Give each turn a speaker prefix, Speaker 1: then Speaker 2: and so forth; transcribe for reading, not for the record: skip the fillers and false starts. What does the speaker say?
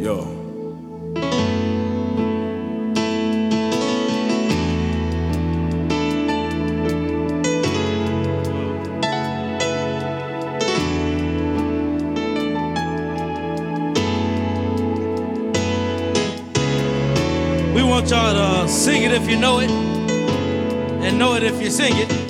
Speaker 1: Yo. We want y'all to sing it if you know it, and know it if you sing it.